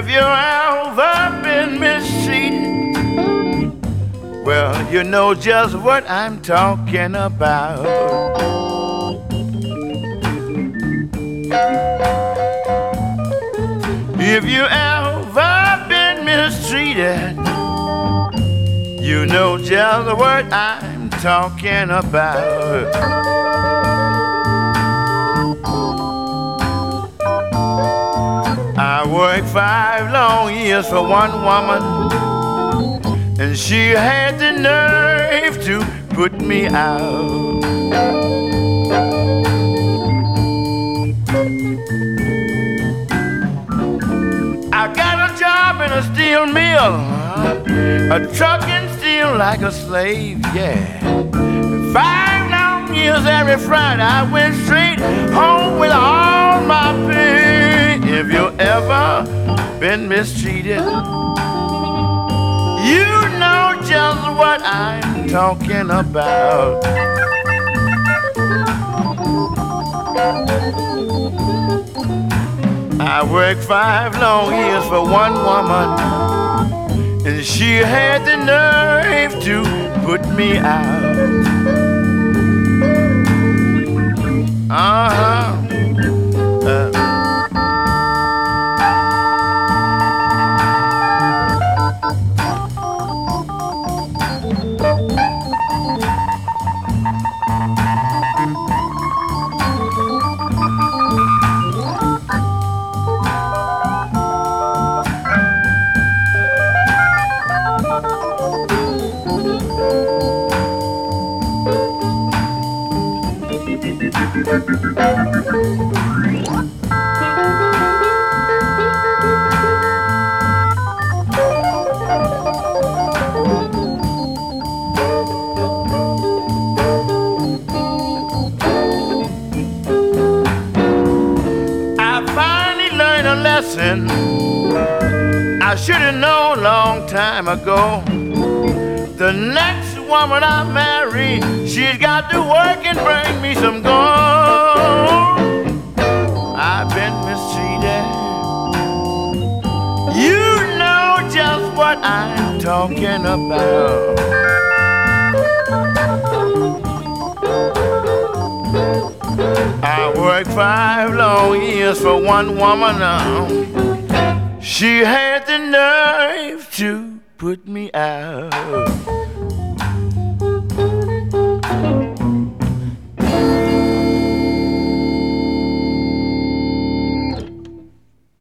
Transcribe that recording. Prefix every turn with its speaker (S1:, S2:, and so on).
S1: you ever been mistreated, well, you know just what I'm talking about. If you ever been mistreated, you know just what I'm talking about. I worked 5 long years for one woman, and she had the nerve to put me out. I got a job in a steel mill, a trucking steel like a slave, yeah. 5 long years every Friday, I went straight home with all my pay. If you ever been mistreated, you know just what I'm talking about. I worked 5 long years for one woman, and she had the nerve to put me out. I should have known a long time ago. The next woman I marry, she's got to work and bring me some gold. I've been mistreated. You know just what I'm talking about. I worked 5 long years for one woman now. She had the nerve to put me out.